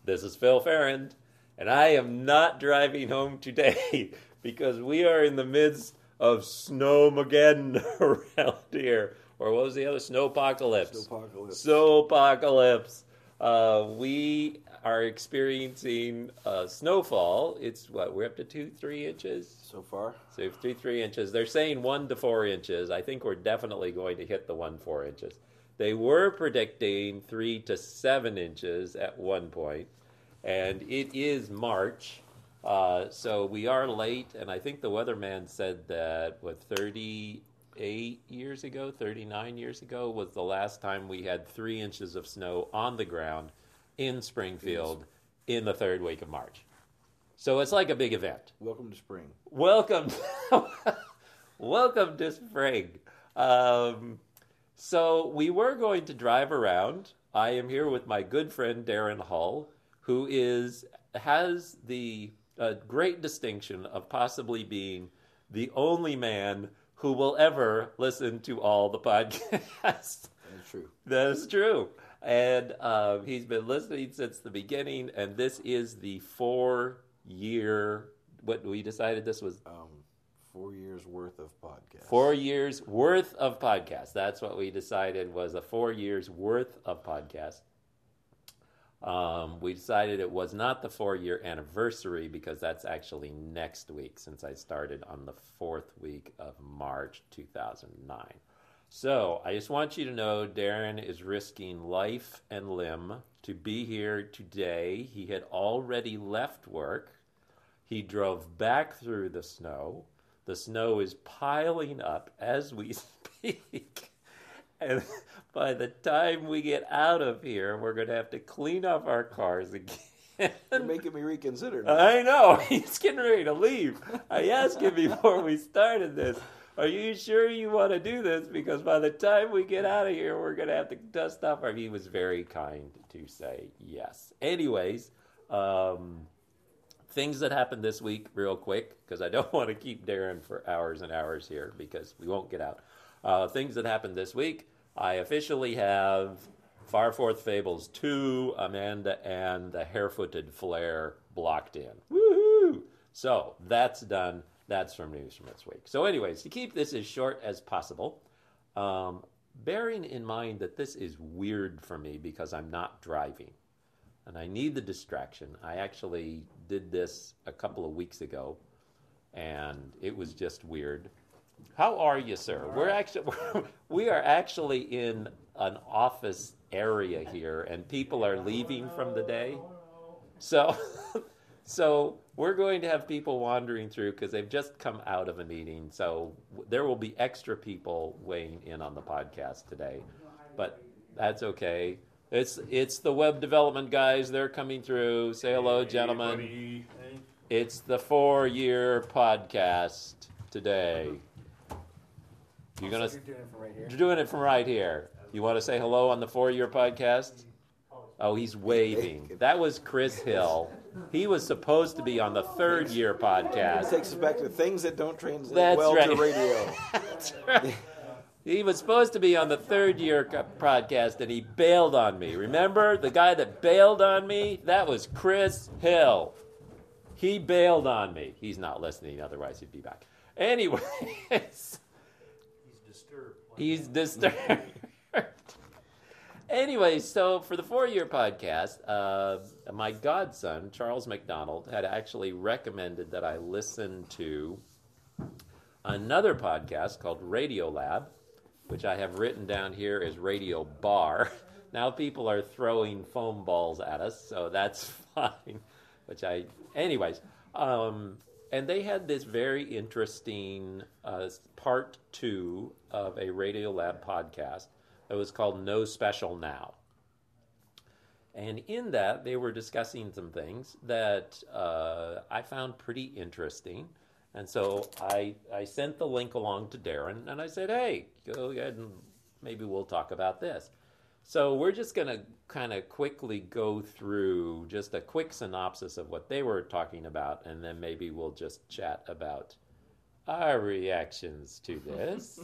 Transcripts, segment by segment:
This is Phil Farrand, and I am not driving home today because we are in the midst of Snowmageddon around here. Or what was the other? Snowpocalypse. Snowpocalypse. We are experiencing snowfall. It's what, we're up to 2-3 inches? So far. So 2-3 inches. They're saying 1 to 4 inches. I think we're definitely going to hit the 1-4 inches. They were predicting 3 to 7 inches at one point, and it is March, so we are late. And I think the weatherman said that 38 years ago, 39 years ago was the last time we had 3 inches of snow on the ground in Springfield in the third week of March. So it's like a big event. Welcome to spring. Welcome to spring. So we were going to drive around. I am here with my good friend Darren Hull, who has the great distinction of possibly being the only man who will ever listen to all the podcasts. That's true. That is true. And he's been listening since the beginning, and this is the 4-year, what we decided this was? 4 years worth of podcasts. 4 years worth of podcasts. That's what we decided was a 4 years worth of podcasts. We decided it was not the 4-year anniversary because that's actually next week, since I started on the 4th week of March 2009. So I just want you to know Darren is risking life and limb to be here today. He had already left work. He drove back through the snow. The snow is piling up as we speak. And by the time we get out of here, we're going to have to clean off our cars again. You're making me reconsider now. I know. He's getting ready to leave. I asked him before we started this, are you sure you want to do this? Because by the time we get out of here, we're going to have to dust off our... He was very kind to say yes. Anyways, things that happened this week real quick, because I don't want to keep Darren for hours and hours here because we won't get out. Things that happened this week, I officially have Far Forth Fables 2, Amanda and the Hare-Footed Flare blocked in. Woohoo! So that's done. That's from news from this week. So anyways, to keep this as short as possible, bearing in mind that this is weird for me because I'm not driving and I need the distraction. I actually did this a couple of weeks ago and it was just weird. How are you, sir? We are actually in an office area here and people are leaving from the day. So we're going to have people wandering through because they've just come out of a meeting. So there will be extra people weighing in on the podcast today. But that's okay. It's the web development guys. They're coming through. Say hello, gentlemen. Hey. It's the 4-year podcast today. You're doing it from right here. You're doing it from right here. You want to say hello on the 4-year podcast? Oh, he's waving. That was Chris Hill. He was supposed to be on the 3rd-year podcast. It takes us back to things that don't translate to radio. That's right. He was supposed to be on the 3rd-year podcast, and he bailed on me. Remember, the guy that bailed on me? That was Chris Hill. He bailed on me. He's not listening, otherwise he'd be back. Anyways. He's disturbed. Anyway, so for the 4-year podcast, my godson, Charles McDonald, had actually recommended that I listen to another podcast called Radio Lab, which I have written down here as Radio Bar. Now people are throwing foam balls at us, so that's fine. Anyways, and they had this very interesting part 2 of a Radio Lab podcast. It was called No Special Now. And in that, they were discussing some things that I found pretty interesting. And so I sent the link along to Darren, and I said, hey, go ahead and maybe we'll talk about this. So we're just going to kind of quickly go through just a quick synopsis of what they were talking about, and then maybe we'll just chat about our reactions to this.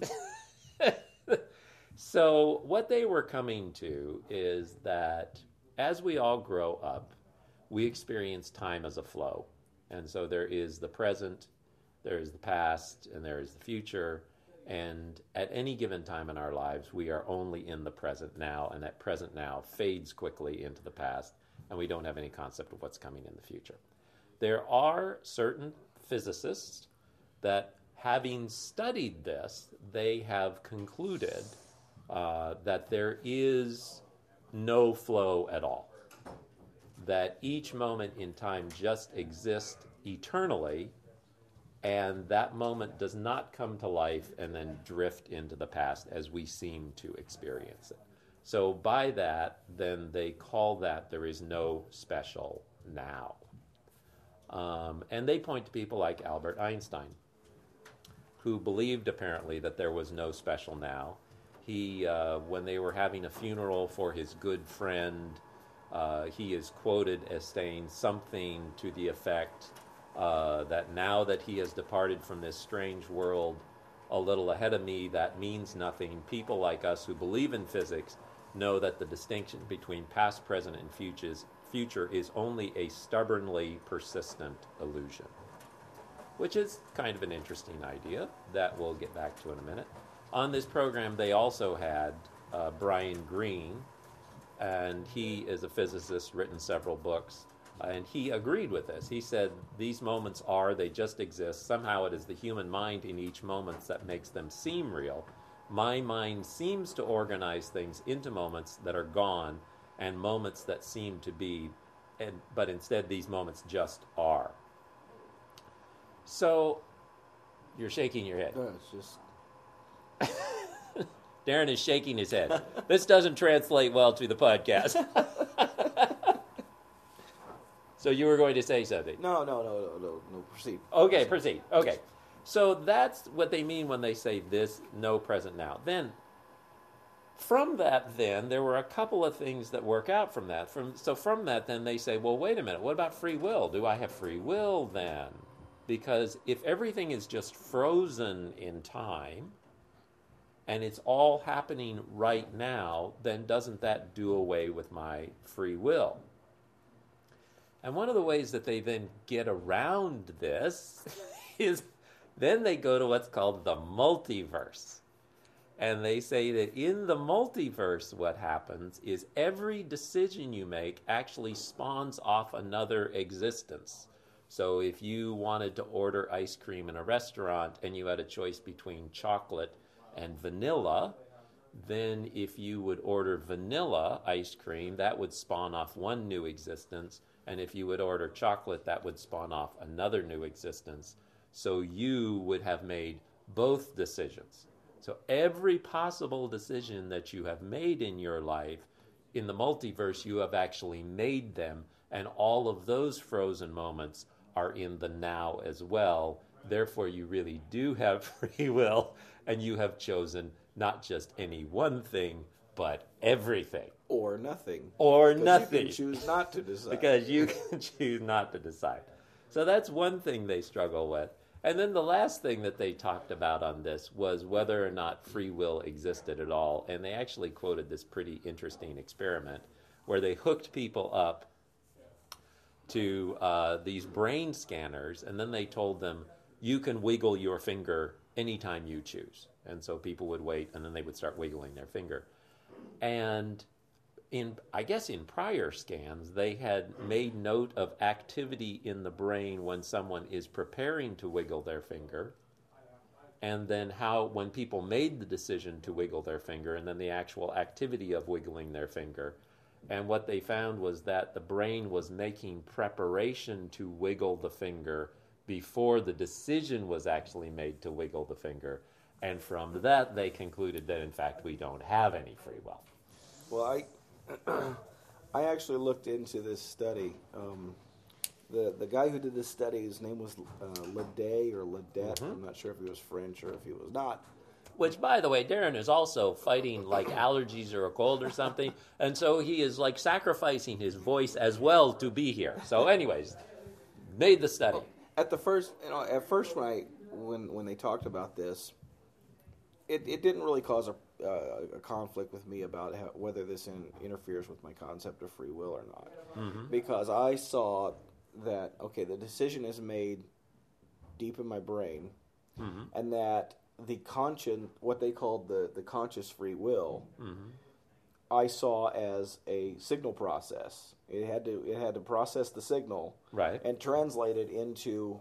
So what they were coming to is that as we all grow up, we experience time as a flow. And so there is the present, there is the past, and there is the future. And at any given time in our lives, we are only in the present now, and that present now fades quickly into the past, and we don't have any concept of what's coming in the future. There are certain physicists that, having studied this, they have concluded that there is no flow at all, that each moment in time just exists eternally, and that moment does not come to life and then drift into the past as we seem to experience it. So by that, then they call that there is no special now. And they point to people like Albert Einstein, who believed apparently that there was no special now. He, when they were having a funeral for his good friend, he is quoted as saying something to the effect that now that he has departed from this strange world a little ahead of me, that means nothing. People like us who believe in physics know that the distinction between past, present, and future is only a stubbornly persistent illusion, which is kind of an interesting idea that we'll get back to in a minute. On this program, they also had Brian Greene, and he is a physicist, written several books, and he agreed with this. He said, these moments they just exist. Somehow it is the human mind in each moment that makes them seem real. My mind seems to organize things into moments that are gone and moments that seem to be, but instead these moments just are. So, you're shaking your head. No, it's just... Darren is shaking his head. This doesn't translate well to the podcast. So you were going to say something? No, proceed. Okay, proceed. Okay. So that's what they mean when they say this, no present now. Then, from that then, there were a couple of things that work out from that. From that then they say, well, wait a minute, what about free will? Do I have free will then? Because if everything is just frozen in time, and it's all happening right now, then doesn't that do away with my free will? And one of the ways that they then get around this is then they go to what's called the multiverse. And they say that in the multiverse, what happens is every decision you make actually spawns off another existence. So if you wanted to order ice cream in a restaurant and you had a choice between chocolate and vanilla, then if you would order vanilla ice cream, that would spawn off one new existence. And if you would order chocolate, that would spawn off another new existence. So you would have made both decisions. So every possible decision that you have made in your life, in the multiverse, you have actually made them. And all of those frozen moments are in the now as well. Therefore, you really do have free will, and you have chosen not just any one thing, but everything. Or nothing. Or nothing. You can choose not to decide. Because you can choose not to decide. So that's one thing they struggle with. And then the last thing that they talked about on this was whether or not free will existed at all. And they actually quoted this pretty interesting experiment where they hooked people up to these brain scanners, and then they told them, you can wiggle your finger anytime you choose. And so people would wait, and then they would start wiggling their finger. And I guess in prior scans, they had made note of activity in the brain when someone is preparing to wiggle their finger, and then how when people made the decision to wiggle their finger, and then the actual activity of wiggling their finger. And what they found was that the brain was making preparation to wiggle the finger before the decision was actually made to wiggle the finger. And from that, they concluded that, in fact, we don't have any free will. Well, I actually looked into this study. The guy who did this study, his name was Ledet or Ledet. I'm not sure if he was French or if he was not. Which, by the way, Darren is also fighting like allergies or a cold or something, and so he is like sacrificing his voice as well to be here. So, anyways, made the study. At first when they talked about this, it didn't really cause a conflict with me about whether this interferes with my concept of free will or not. Mm-hmm. Because I saw that, okay, the decision is made deep in my brain, Mm-hmm. and that the what they called the conscious free will, Mm-hmm. I saw as a signal process. It had to process the signal, Right. and translate it into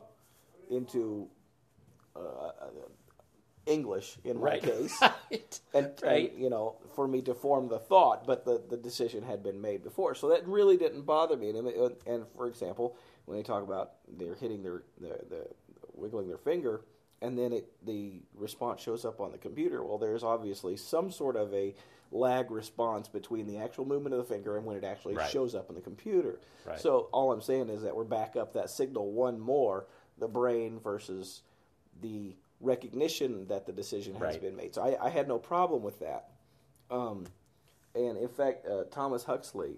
English in my Right. case, Right. and Right. for me to form the thought, but the decision had been made before, so that really didn't bother me. And for example, when they talk about they're hitting the wiggling their finger, and then the response shows up on the computer, well, there's obviously some sort of a lag response between the actual movement of the finger and when it actually Right. shows up in the computer. Right. So all I'm saying is that we're back up that signal one more, the brain versus the recognition that the decision has Right. been made. So I had no problem with that. And in fact, Thomas Huxley,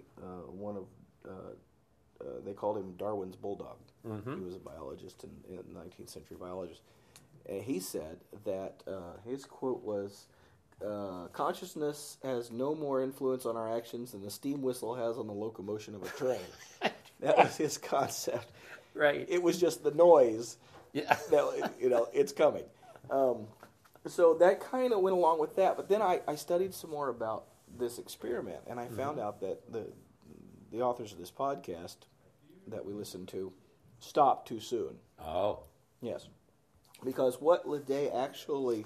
they called him Darwin's bulldog. Mm-hmm. He was a biologist and 19th century biologist. And he said that his quote was, consciousness has no more influence on our actions than the steam whistle has on the locomotion of a train. That was his concept. Right. It was just the noise Yeah. that, it's coming. So that kind of went along with that. But then I studied some more about this experiment, and I found out that the authors of this podcast that we listened to stopped too soon. Oh. Yes. Because what Ledet actually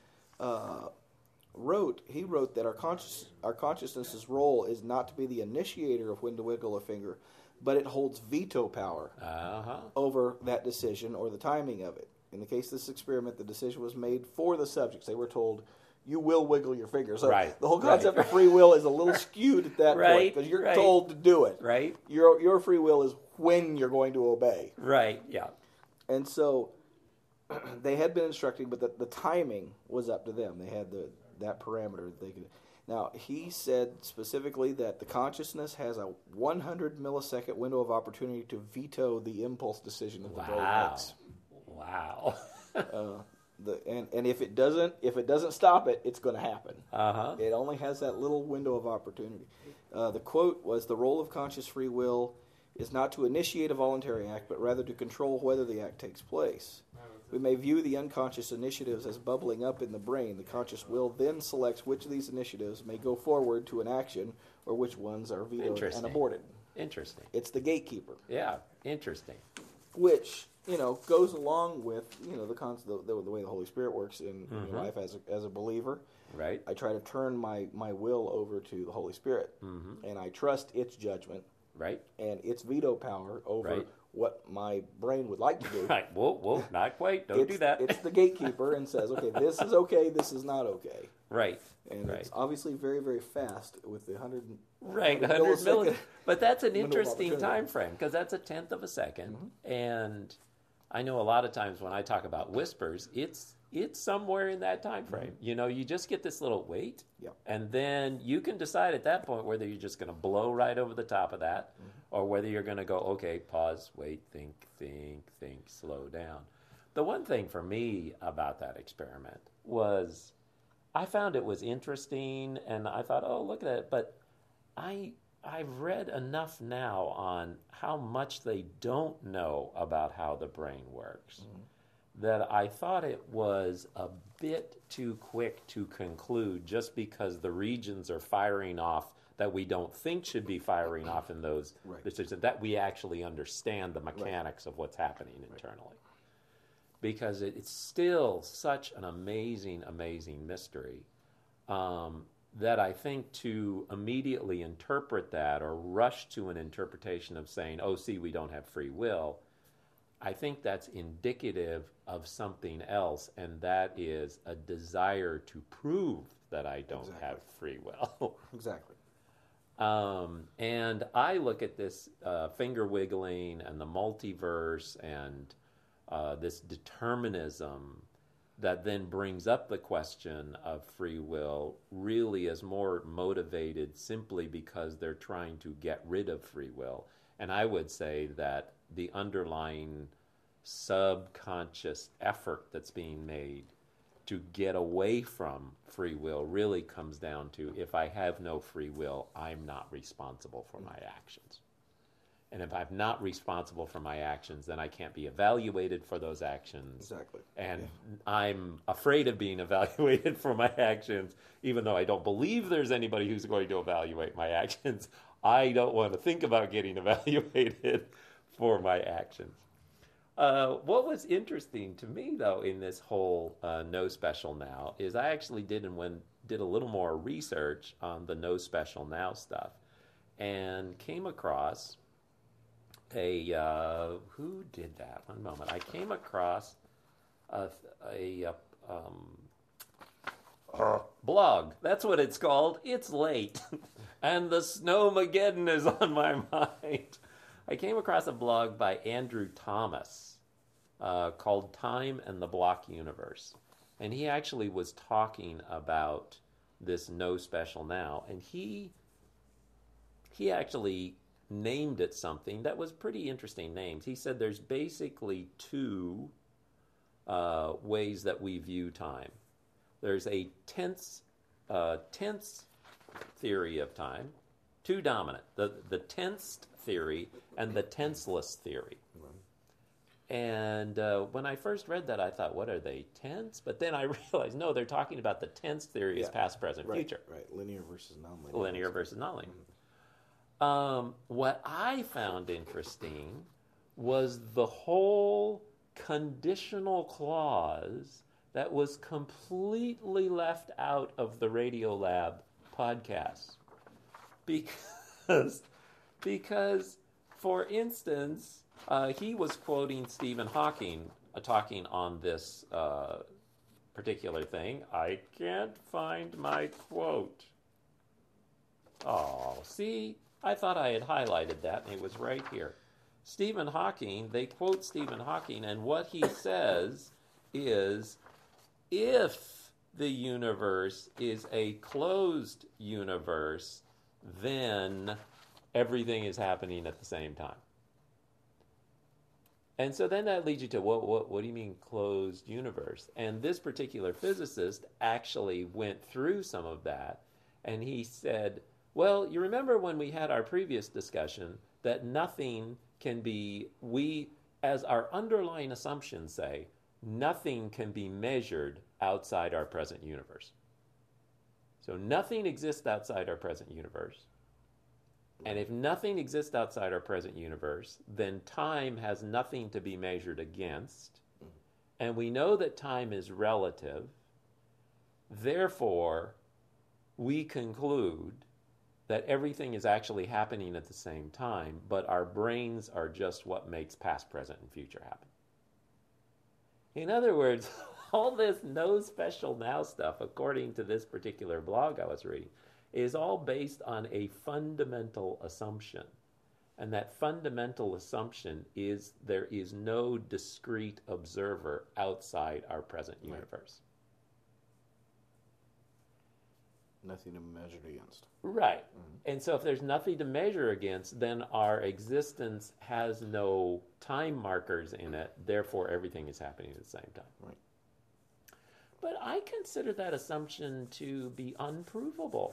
wrote, he wrote that our consciousness's role is not to be the initiator of when to wiggle a finger, but it holds veto power Uh-huh. over that decision or the timing of it. In the case of this experiment, the decision was made for the subjects. They were told, you will wiggle your finger. So Right. the whole concept Right. of free will is a little skewed at that point, Right. because you're Right. told to do it. Right. Your free will is when you're going to obey. Right. Yeah. And so they had been instructing, but the timing was up to them. They had that parameter that they could. Now, he said specifically that the consciousness has a 100 millisecond window of opportunity to veto the impulse decision that the brain Wow. makes. Wow. And if it doesn't stop it, it's going to happen. Uh-huh. It only has that little window of opportunity. The quote was, "The role of conscious free will is not to initiate a voluntary act, but rather to control whether the act takes place. We may view the unconscious initiatives as bubbling up in the brain. The conscious will then selects which of these initiatives may go forward to an action or which ones are vetoed and Interesting. aborted." Interesting. It's the gatekeeper, Yeah. Interesting. which goes along with the concept, the way the Holy Spirit works in Mm-hmm. your life as a believer. Right. I try to turn my will over to the Holy Spirit, Mm-hmm. and I trust its judgment Right. and its veto power over Right. what my brain would like to do. Right. Whoa, not quite. Don't do that. It's the gatekeeper and says, okay, this is okay, this is not okay. Right. And Right. it's obviously very, very fast with the 100. Right, 100 100 millisecond milliseconds. But that's an window of interesting opportunity. time frame because that's a tenth of a 2nd. Mm-hmm. And I know a lot of times when I talk about whispers, it's somewhere in that time frame. You just get this little wait, Yep. and then you can decide at that point whether you're just going to blow right over the top of that, or whether you're going to go, okay, pause, wait, think, slow down. The one thing for me about that experiment was I found it was interesting, and I thought, oh, look at that. But I've read enough now on how much they don't know about how the brain works that I thought it was a bit too quick to conclude just because the regions are firing off that we don't think should be firing off in those Right. decisions, that we actually understand the mechanics of what's happening internally. Because it's still such an amazing, amazing mystery that I think to immediately interpret that or rush to an interpretation of saying, oh, see, we don't have free will, I think that's indicative of something else, and that is a desire to prove that I don't Exactly. have free will. Exactly. And I look at this finger wiggling and the multiverse and this determinism that then brings up the question of free will really as more motivated simply because they're trying to get rid of free will. And I would say that the underlying subconscious effort that's being made to get away from free will really comes down to, if I have no free will, I'm not responsible for my actions. And if I'm not responsible for my actions, then I can't be evaluated for those actions. Exactly. And I'm afraid of being evaluated for my actions, even though I don't believe there's anybody who's going to evaluate my actions. I don't want to think about getting evaluated for my actions. What was interesting to me, though, in this whole no special now is I actually did a little more research on the no special now stuff, and came across who did that? One moment. I came across a blog. That's what it's called. It's late, and the snowmageddon is on my mind. I came across a blog by Andrew Thomas called Time and the Block Universe. And he actually was talking about this no special now. And he actually named it something that was pretty interesting names. He said there's basically two ways that we view time. There's a tense theory of time, two dominant, the tensed theory and the tenseless theory. And when I first read that, I thought, what are they, tense? But then I realized, no, they're talking about the tense theory as past, present, future. Right, linear versus nonlinear. Linear versus nonlinear. What I found interesting was the whole conditional clause that was completely left out of the Radiolab podcast. Because for instance, he was quoting Stephen Hawking talking on this particular thing. I can't find my quote. Oh, see? I thought I had highlighted that, and it was right here. Stephen Hawking, they quote Stephen Hawking, and what he says is, if the universe is a closed universe, then everything is happening at the same time. And so then that leads you to, what do you mean closed universe? And this particular physicist actually went through some of that, and he said, well, you remember when we had our previous discussion that nothing can be, as our underlying assumptions say, nothing can be measured outside our present universe. So nothing exists outside our present universe. And if nothing exists outside our present universe, then time has nothing to be measured against. And we know that time is relative. Therefore, we conclude that everything is actually happening at the same time, but our brains are just what makes past, present, and future happen. In other words, all this no special now stuff, according to this particular blog I was reading, is all based on a fundamental assumption. And that fundamental assumption is there is no discrete observer outside our present universe. Nothing to measure against. Right. Mm-hmm. And so if there's nothing to measure against, then our existence has no time markers in it. Therefore, everything is happening at the same time. Right. But I consider that assumption to be unprovable.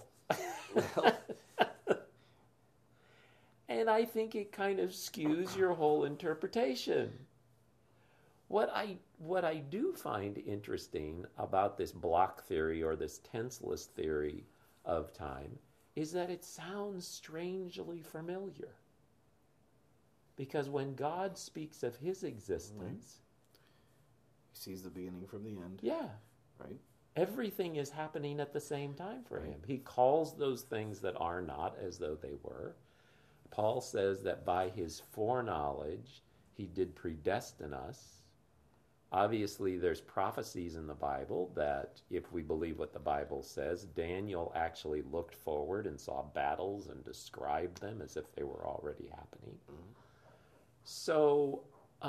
And I think it kind of skews your whole interpretation. What I do find interesting about this block theory or this tenseless theory of time is that it sounds strangely familiar. Because when God speaks of his existence, he sees the beginning from the end. Yeah. Right? Everything is happening at the same time for him. He calls those things that are not as though they were. Paul says that by his foreknowledge, he did predestine us. Obviously, there's prophecies in the Bible that, if we believe what the Bible says, Daniel actually looked forward and saw battles and described them as if they were already happening. Mm-hmm. So,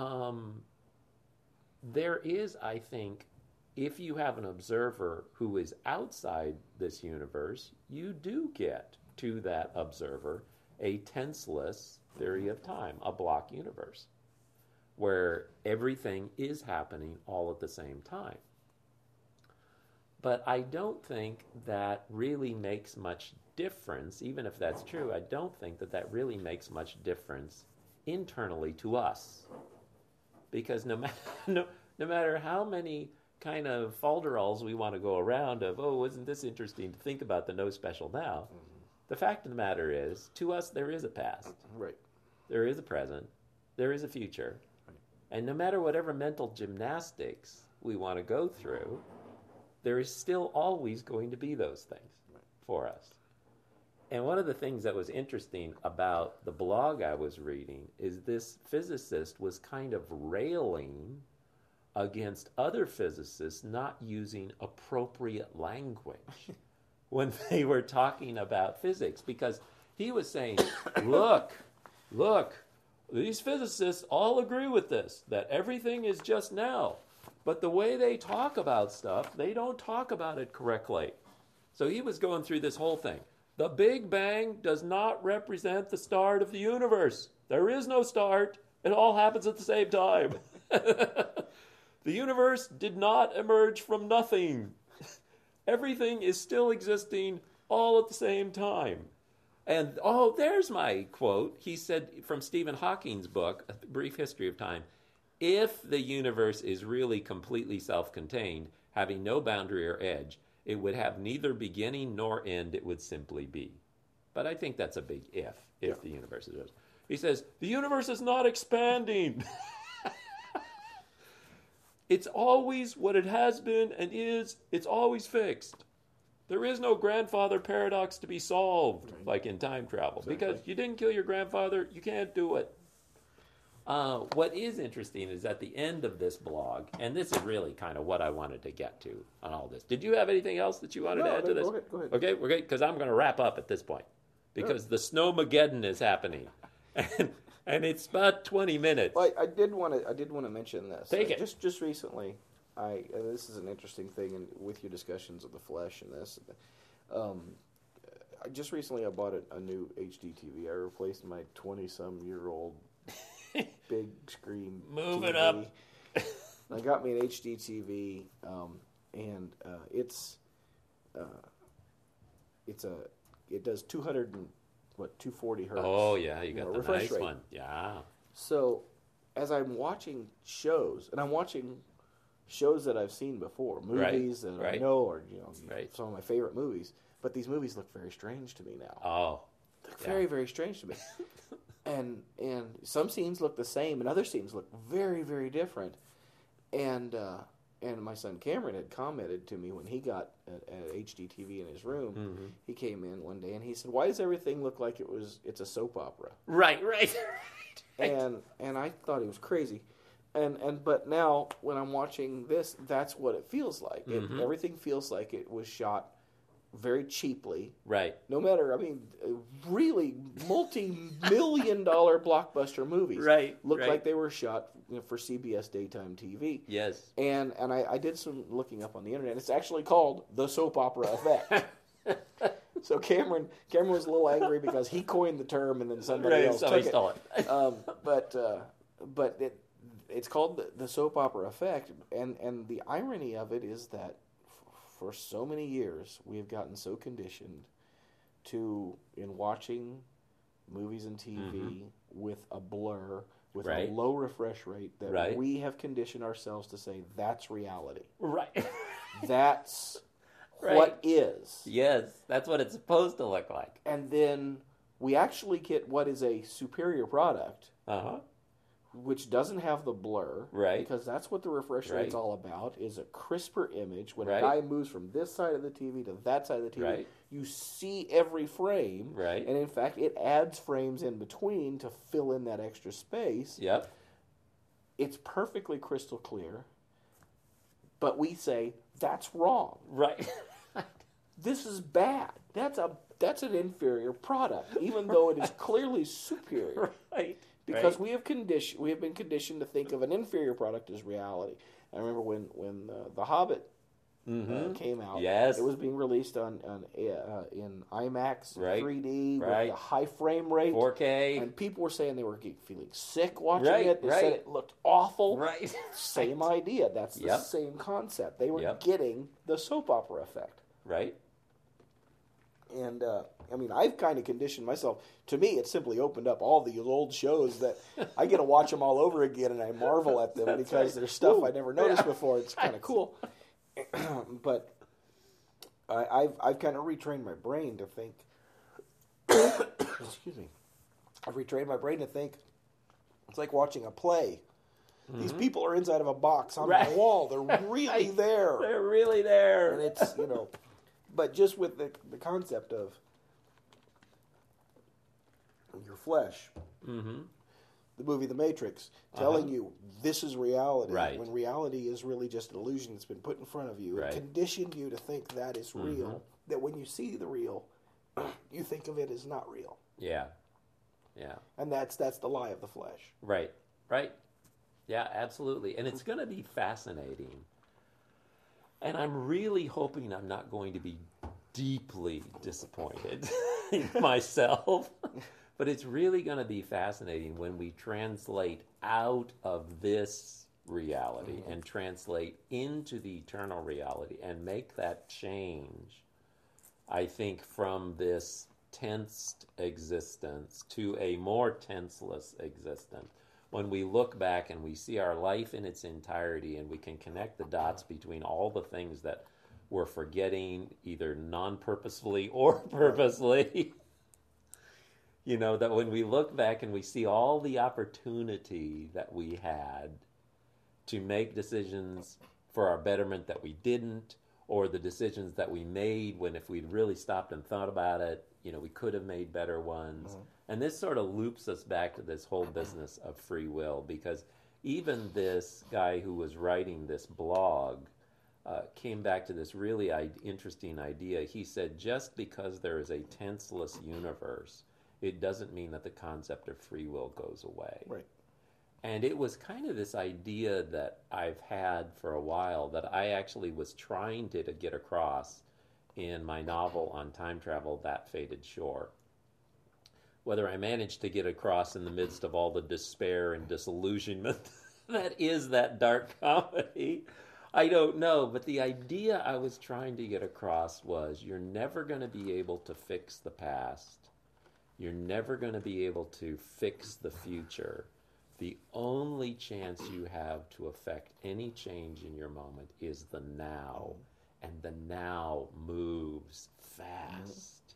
there is, I think, if you have an observer who is outside this universe, you do get to that observer a tenseless theory of time, a block universe, where everything is happening all at the same time. But I don't think that really makes much difference, even if that's true. I don't think that that really makes much difference internally to us. Because no matter how many kind of falderols we want to go around of, oh, isn't this interesting to think about the no special now? The fact of the matter is, to us, there is a past. Right. There is a present. There is a future. Right. And no matter whatever mental gymnastics we want to go through, there is still always going to be those things for us. And one of the things that was interesting about the blog I was reading is this physicist was kind of railing against other physicists not using appropriate language when they were talking about physics, because he was saying, look, these physicists all agree with this, that everything is just now. But the way they talk about stuff, they don't talk about it correctly. So he was going through this whole thing. The Big Bang does not represent the start of the universe. There is no start. It all happens at the same time. The universe did not emerge from nothing. Everything is still existing all at the same time. And, oh, there's my quote. He said from Stephen Hawking's book, A Brief History of Time, if the universe is really completely self-contained, having no boundary or edge, it would have neither beginning nor end. It would simply be. But I think that's a big if the universe is. He says, the universe is not expanding. It's always what it has been and is. It's always fixed. There is no grandfather paradox to be solved, like in time travel. Exactly. Because you didn't kill your grandfather, you can't do it. What is interesting is at the end of this blog, and this is really kind of what I wanted to get to on all this. Did you have anything else that you wanted to add to this? Go ahead. Okay, we're good, because I'm going to wrap up at this point. Because the Snowmageddon is happening. And it's about 20 minutes. Well, I did want to mention this. Take it. Just recently, this is an interesting thing, and with your discussions of the flesh and this, just recently I bought a new HD TV. I replaced my 20-some-year-old big screen Move TV. it up. I got me an HD TV, and it does 240 hertz. Oh yeah, you got the refresh nice rate. one. Yeah. So, as I'm watching shows, and I'm watching shows that I've seen before, movies that I know, or some of my favorite movies, but these movies look very strange to me now. Oh, very, very strange to me. And some scenes look the same, and other scenes look very, very different. And my son Cameron had commented to me when he got an HD TV in his room. Mm-hmm. He came in one day and he said, "Why does everything look like it's a soap opera?" Right. And I thought he was crazy. But now when I'm watching this, that's what it feels like. Mm-hmm. Everything feels like it was shot very cheaply. Right. No matter, really multi-million-dollar blockbuster movies. Look like they were shot for CBS daytime TV. Yes. And I did some looking up on the internet. It's actually called the soap opera effect. So Cameron was a little angry because he coined the term and then somebody else took it. Stole it. But it's called the soap opera effect, and the irony of it is that for so many years we have gotten so conditioned in watching movies and TV with a blur, with a low refresh rate, that we have conditioned ourselves to say that's reality. Right. That's what is. Yes, that's what it's supposed to look like. And then we actually get what is a superior product, which doesn't have the blur, because that's what the refresh rate's all about, is a crisper image. When a guy moves from this side of the TV to that side of the TV, you see every frame, and in fact, it adds frames in between to fill in that extra space. Yep. It's perfectly crystal clear, but we say, that's wrong. Right. This is bad. That's an inferior product, even though it is clearly superior. Right. Because we have been conditioned to think of an inferior product as reality. I remember when The Hobbit came out. Yes. It was being released in IMAX, Right. 3D, Right. with a high frame rate. 4K. And people were saying they were feeling sick watching Right, it. They said right. it looked awful. Right. Same idea. That's the Yep. same concept. They were Yep. getting the soap opera effect. Right. And, I mean, I've kind of conditioned myself. To me, it simply opened up all these old shows that I get to watch them all over again, and I marvel at them That's because right. there's stuff Ooh, I never noticed yeah. before. It's kind of cool. But I've kind of retrained my brain to think. Excuse me. I've retrained my brain to think. It's like watching a play. These people are inside of a box on Right. the wall. They're really there. They're really there. And it's, but just with the concept of your flesh, the movie The Matrix, telling you this is reality, Right. when reality is really just an illusion that's been put in front of you. Right. It conditioned you to think that is real, that when you see the real, you think of it as not real. Yeah. Yeah. And that's the lie of the flesh. Right. Right. Yeah, absolutely. And it's going to be fascinating. And I'm really hoping I'm not going to be deeply disappointed in myself. But it's really going to be fascinating when we translate out of this reality and translate into the eternal reality and make that change, I think, from this tensed existence to a more tenseless existence. When we look back and we see our life in its entirety and we can connect the dots between all the things that we're forgetting, either non-purposefully or purposely, that when we look back and we see all the opportunity that we had to make decisions for our betterment that we didn't, or the decisions that we made when if we'd really stopped and thought about it, we could have made better ones. And this sort of loops us back to this whole business of free will, because even this guy who was writing this blog came back to this really interesting idea. He said, just because there is a tenseless universe, it doesn't mean that the concept of free will goes away. Right. And it was kind of this idea that I've had for a while that I actually was trying to get across in my novel on time travel, That Fated Shore. Whether I managed to get across in the midst of all the despair and disillusionment that is that dark comedy, I don't know. But the idea I was trying to get across was you're never going to be able to fix the past. You're never going to be able to fix the future. The only chance you have to affect any change in your moment is the now. And the now moves fast.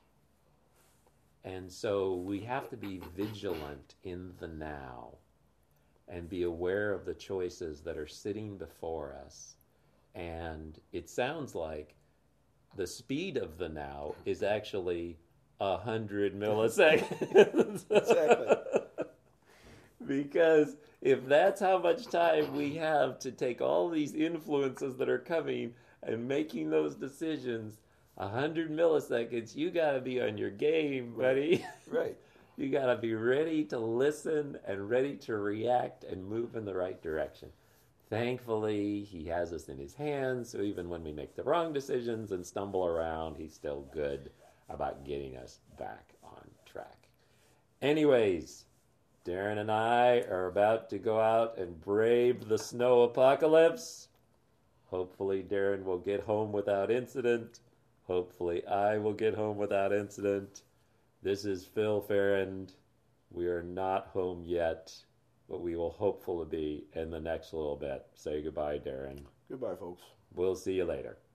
And so we have to be vigilant in the now and be aware of the choices that are sitting before us. And it sounds like the speed of the now is actually 100 milliseconds. Exactly. Because if that's how much time we have to take all these influences that are coming and making those decisions, 100 milliseconds, you got to be on your game, buddy. Right. You got to be ready to listen and ready to react and move in the right direction. Thankfully, he has us in his hands, so even when we make the wrong decisions and stumble around, he's still good about getting us back on track. Anyways, Darren and I are about to go out and brave the snow apocalypse. Hopefully, Darren will get home without incident. Hopefully, I will get home without incident. This is Phil Farrand. We are not home yet, but we will hopefully be in the next little bit. Say goodbye, Darren. Goodbye, folks. We'll see you later.